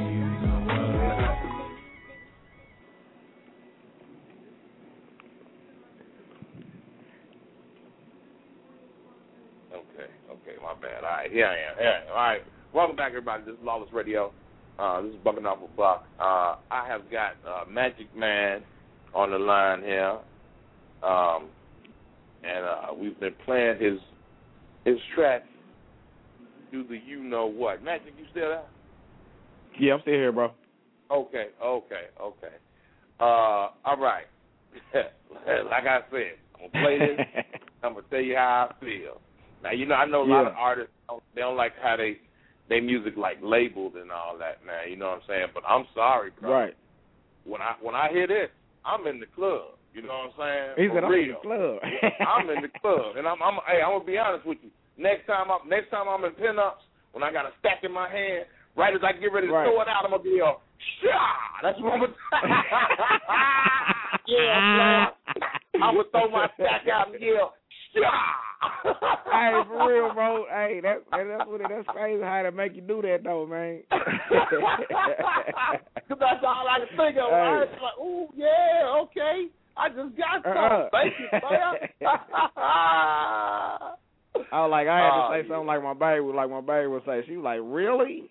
my bad. All right, here I am. Here I am. All right, welcome back, everybody. This is Lawless Radio. Uh, this is Bucking Off a Buck. Uh, I have got uh, Magic Man on the line here, um, and uh, we've been playing his his track, Do the You Know What. Magic, you still there? Yeah, I'm still here, bro. Okay, okay, okay. Uh, all right. Like I said, I'm gonna play this. I'm gonna tell you how I feel. Now, you know, I know a lot yeah. of artists, don't, they don't like how they, they music like labeled and all that, man. You know what I'm saying? But I'm sorry, bro. Right. When I when I hear this, I'm in the club. You know what I'm saying? He For said, I'm real. in the club. I'm in the club, and I'm, I'm hey, I'm gonna be honest with you. Next time, I'm next time I'm in pinups, when I got a stack in my hand, right as I get ready to right. throw it out, I'm gonna be all, shah. That's what I'm gonna. Yeah, I'm gonna throw my stack out and yell, shah. Hey, for real, bro. Hey, that, that that's what it, that's crazy how they make you do that, though, man. Because that's all I can think of. Hey. I was like, ooh, yeah, okay. I just got something. Uh-uh. Thank you, man. I was like, I had to oh, say yeah. something like my baby, like my baby would say. She was like, really?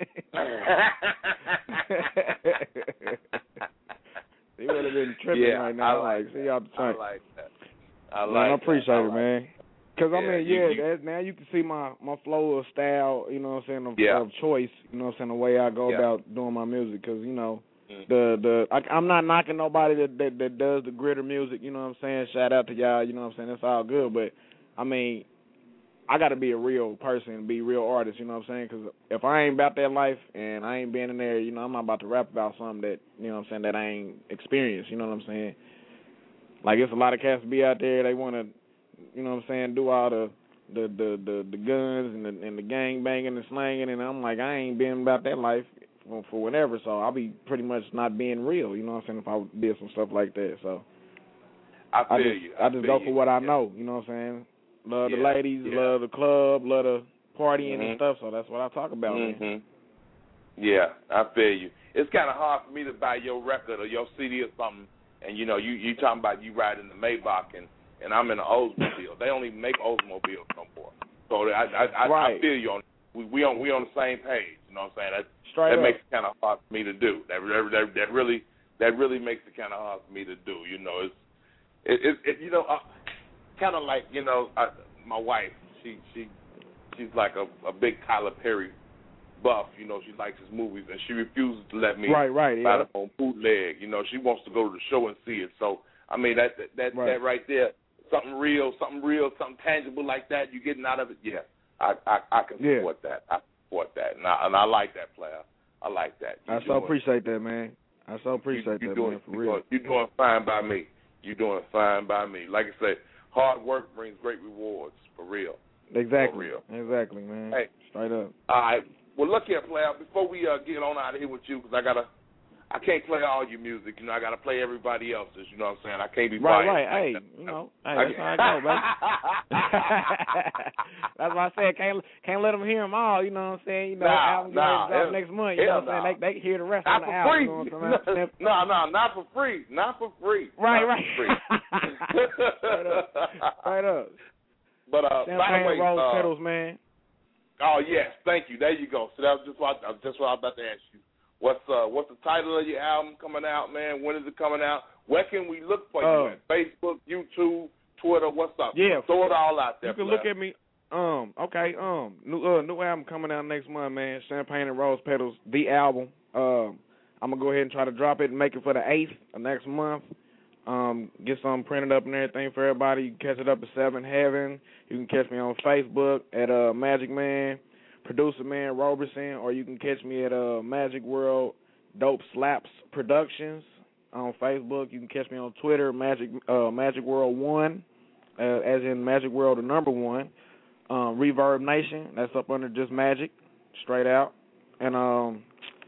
He would have been tripping yeah, right now. I like, like, see y'all the I like that. I like man, I appreciate that. I it, like man. Because, I yeah, mean, you, yeah, you, that's, now you can see my, my flow of style, you know what I'm saying, of, yeah. of choice, you know what I'm saying, the way I go yeah. about doing my music. Because, you know, mm-hmm. the, the I, I'm not knocking nobody that, that that does the gritter music, you know what I'm saying. Shout out to y'all, you know what I'm saying. It's all good. But, I mean, I got to be a real person, be a real artist, you know what I'm saying. Because if I ain't about that life and I ain't been in there, you know, I'm not about to rap about something that, you know what I'm saying, that I ain't experienced, you know what I'm saying. Like, it's a lot of cats be out there, they want to, you know what I'm saying, do all the, the, the, the, the guns and the, and the gang banging and slanging, and I'm like, I ain't been about that life for, for whatever, so I'll be pretty much not being real, you know what I'm saying, if I did some stuff like that, so. I feel I just, you. I, I just feel go you. for what I yeah. know, you know what I'm saying. Love yeah. the ladies, yeah. love the club, love the partying mm-hmm. and stuff, so that's what I talk about, mm-hmm. man. Yeah, I feel you. It's kind of hard for me to buy your record or your C D or something, and, you know, you, you talking about you riding the Maybach, and, and I'm in an Oldsmobile. They only make Oldsmobiles no more. So I I, I, right. I feel you on we, we on we on the same page. You know what I'm saying? That Straight that up. makes it kind of hard for me to do. That that, that really that really makes it kind of hard for me to do. You know, it's it, it, it you know uh, kind of like you know I, my wife. She she she's like a, a big Tyler Perry buff. You know, she likes his movies, and she refuses to let me right right buy yeah. them on bootleg. You know, she wants to go to the show and see it. So I mean that that that right, that right there. Something real, something real, something tangible like that, you getting out of it, yeah, I I, I can yeah. support that. I support that, and I, and I like that, player. I like that. You're I so doing, appreciate that, man. I so appreciate you, that, doing, man, for you're real. Doing, you're doing fine by me. You're doing fine by me. Like I said, hard work brings great rewards, for real. Exactly. For real. Exactly, man. Hey. Straight up. All right. Well, look here, player. Before we uh, get on out of here with you, because I got to I can't play all your music. You know, I got to play everybody else's. You know what I'm saying? I can't be right, biased. right. Hey, Like you know, hey, that's how I go, baby. That's why I said can't can't let them hear them all. You know what I'm saying? You know, Nah, album nah, drop hell, next month. You know what I'm nah. saying? They they hear the rest not on the for album. free. You know what I'm saying? No, no, not for free. Not for free. Right, not right. For free. right up. Right up. But uh, Champagne by the way, Rose uh, Petals, man. Oh yes, thank you. There you go. So that was just what I, just what I was about to ask you. What's uh what's the title of your album coming out, man? When is it coming out? Where can we look for Uh, you at? Facebook, YouTube, Twitter, what's up? Yeah. Throw it all out there. You can Blair. look at me. Um, okay, um, new uh, new album coming out next month, man. Champagne and Rose Petals, the album. Um, I'm gonna go ahead and try to drop it and make it for the eighth of next month. Um, get something printed up and everything for everybody. You can catch it up at Seven Heaven. You can catch me on Facebook at uh Magic Man, Producer Man Roberson, or you can catch me at uh Magic World Dope Slaps Productions on Facebook. You can catch me on Twitter, Magic uh Magic World One, uh, as in Magic World the number one. Um, Reverb Nation, that's up under just Magic, straight out. And um.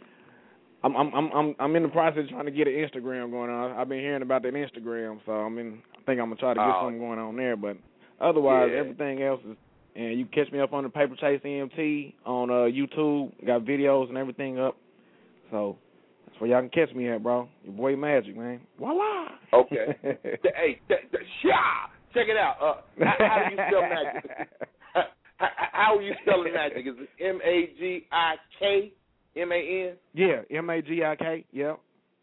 I'm I'm I'm I'm in the process of trying to get an Instagram going on. I've been hearing about that Instagram, so I mean I think I'm gonna try to get oh. something going on there. But otherwise, yeah. everything else is. And you can catch me up on the Paper Chase E M T on uh, YouTube. Got videos and everything up. So that's where y'all can catch me at, bro. Your boy Magic, man. Voila. Okay. Hey, th- th- Sha! Check it out. Uh, how, how do you spell Magic? how, how are you spelling Magic? Is it M A G I K? M A N? Yeah, M A G I K, yep.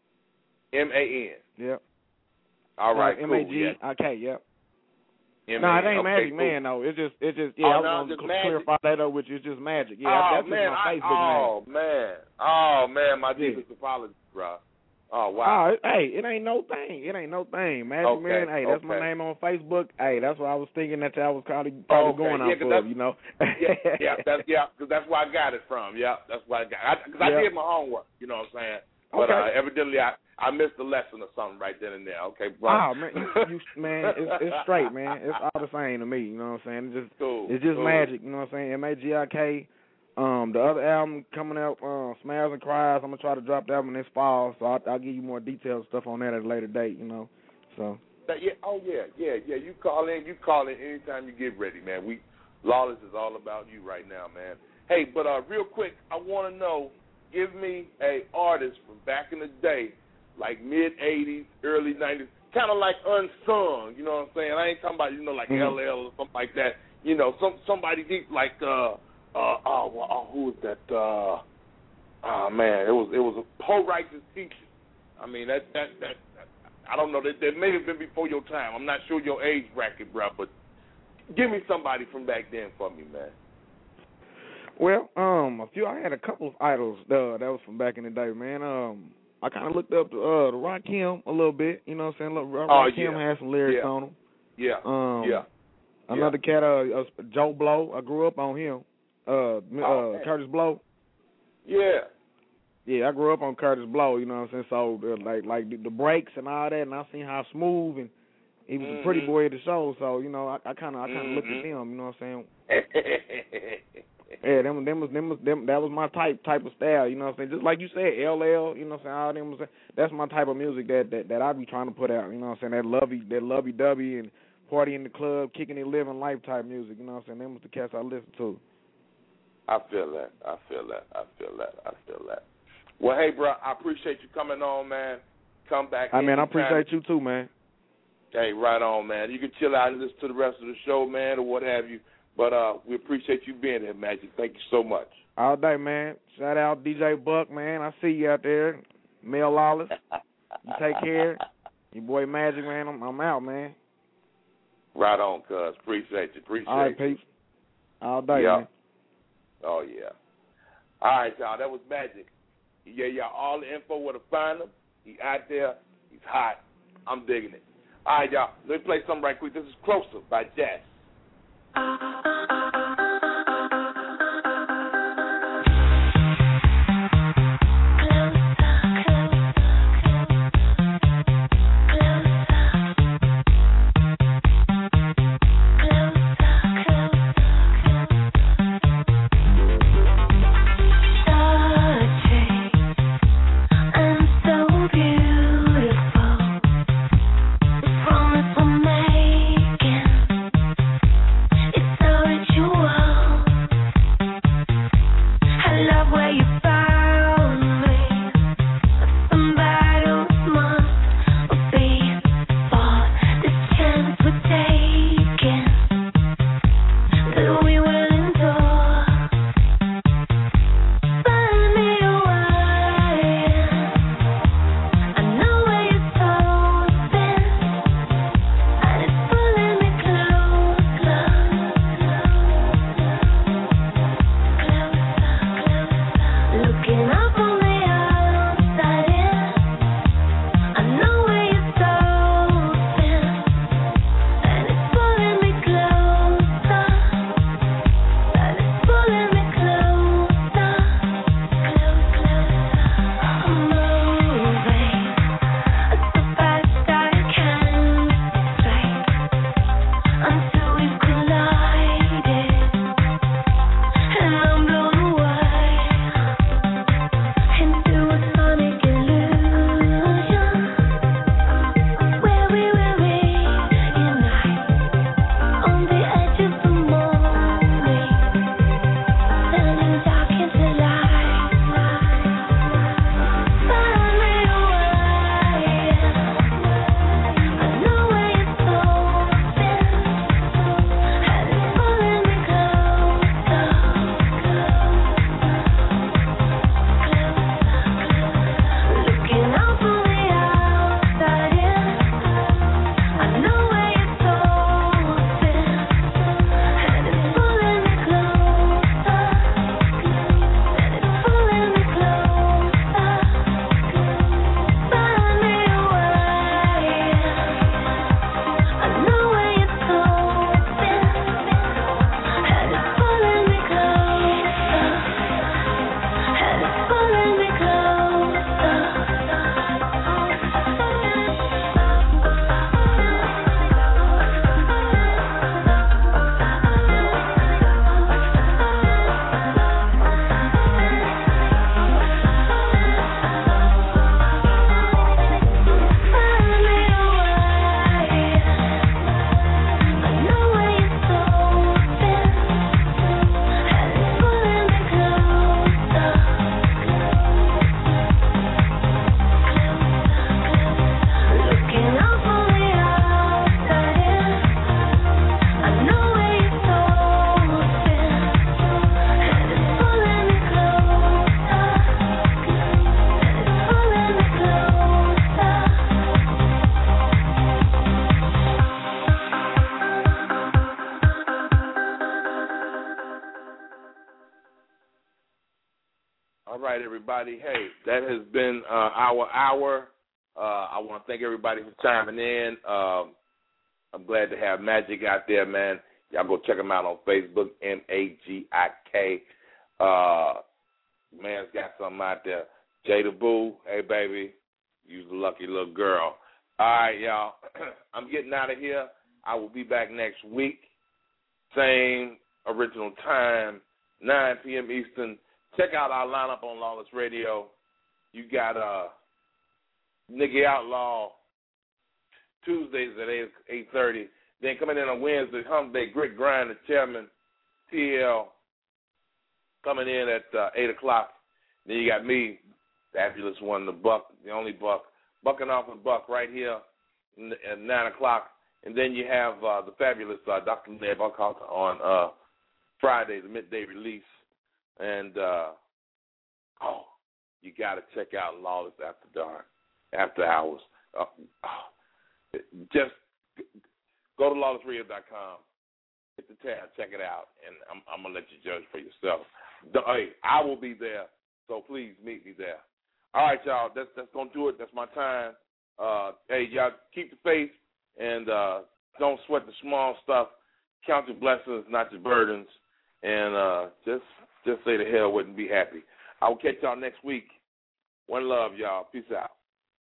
M A N? Yep. All right, uh, M cool. A G I K, yep. M A N. No, it ain't okay, Magic cool. Man, though. It's just, it's just, yeah, Oh, I was no, going to just cl- clarify that up with you. It's just Magic. Yeah, oh, that's man, just my I, Facebook oh, name. man. Oh, man, my Yeah. deepest apologies, bro. Oh, wow. Oh, it, hey, it ain't no thing. It ain't no thing. Magic Okay, Man, hey, that's okay. my name on Facebook. Hey, that's what I was thinking that y'all was probably, probably Okay, going yeah, out 'cause for, that's- you know. yeah, yeah, that's, yeah, because that's where I got it from. Yeah, that's where I got it. Because I, Yeah. I did my homework, you know what I'm saying? But Okay. uh, evidently I, I missed a lesson or something right then and there. Okay, bro. Oh, man, you, you, man, it's, it's straight, man. It's all the same to me, you know what I'm saying? It's just, Cool, it's just cool. Magic, you know what I'm saying? M A G I K. Um, the other album coming out, uh, Smiles and Cries, I'm going to try to drop that one this fall, so I'll, I'll give you more detailed stuff on that at a later date, you know. So. That, yeah, oh, yeah, yeah, yeah. You call in, you call in anytime you get ready, man. We Lawless is all about you right now, man. Hey, but uh, real quick, I want to know, give me a artist from back in the day, like mid-eighties, early nineties, kind of like unsung, you know what I'm saying? I ain't talking about, you know, like Mm-hmm. L L or something like that. You know, some somebody deep like, uh, uh, uh, well, uh who was that? Uh, oh, man, it was it was a Poe Righteous Teacher. I mean, that, that, that, that I don't know, that, that may have been before your time. I'm not sure your age bracket, bro, but give me somebody from back then for me, man. Well, um, a few. I had a couple of idols uh, that was from back in the day, man. Um, I kind of looked up to uh, the Rakim a little bit. You know what I'm saying? Look, Ra- Oh, Rakim yeah. had some lyrics Yeah. on him. Yeah, Um, yeah. Another cat, uh, uh, Joe Blow. I grew up on him. Uh, Oh, uh, man. Curtis Blow. Yeah. Yeah, I grew up on Curtis Blow. You know what I'm saying? So uh, like, like the, the breaks and all that, and I seen how smooth and he was Mhm. a pretty boy of the show. So you know, I kind of, I kind of looked at Mhm. them. You know what I'm saying? Yeah, them, them was, them was, them. That was my type, type of style. You know what I'm saying? Just like you said, L L. You know what I'm saying? All them was. That's my type of music that, that, that I be trying to put out. You know what I'm saying? That lovey, that lovey dovey and party in the club, kicking it, living life type music. You know what I'm saying? Them was the cats I listened to. I feel that. I feel that. I feel that. I feel that. Well, hey, bro, I appreciate you coming on, man. Come back. I mean, I anytime. appreciate you too, man. Hey, right on, man. You can chill out and listen to the rest of the show, man, or what have you. But uh, we appreciate you being here, Magic. Thank you so much. All day, man. Shout out D J Buck, man. I see you out there. Mel Lawless. You take care. Your boy Magic, man. I'm, I'm out, man. Right on, cuz. Appreciate you. Appreciate All right, you. peace. All day, Yeah. man. Oh, yeah. All right, y'all. That was Magic. Yeah, y'all. All the info where to find him. He out there. He's hot. I'm digging it. All right, y'all. Let me play something right quick. This is Closer by Jazz. I'm so All right, everybody. Hey, that has been uh, our hour. Uh, I want to thank everybody for chiming in. Um, I'm glad to have Magic out there, man. Y'all go check him out on Facebook, M A G I K. Uh, man's got something out there. Jada Boo, hey, baby, you's a lucky little girl. All right, y'all. I'm getting out of here. I will be back next week. Same original time, nine p.m. Eastern. Check out our lineup on Lawless Radio. You got uh, Nigga Outlaw Tuesdays at eight thirty. Then coming in on Wednesday, Hump Day, Grit Grind, the chairman, T L, coming in at uh, eight o'clock. Then you got me, the fabulous one, the Buck, the only Buck, bucking off and Buck right here at nine o'clock. And then you have uh, the fabulous uh, Doctor Ned Buckhalter on uh, Friday, the midday release. And, uh, oh, you got to check out Lawless After Dark, After Hours. Uh, oh, just go to lawless radio dot com, hit the tab, check it out, and I'm, I'm going to let you judge for yourself. Hey, I will be there, so please meet me there. All right, y'all, that's, that's going to do it. That's my time. Uh, hey, y'all, keep the faith and uh, don't sweat the small stuff. Count your blessings, not your burdens, and uh, just just say the hell wouldn't be happy. I will catch y'all next week. One love, y'all. Peace out.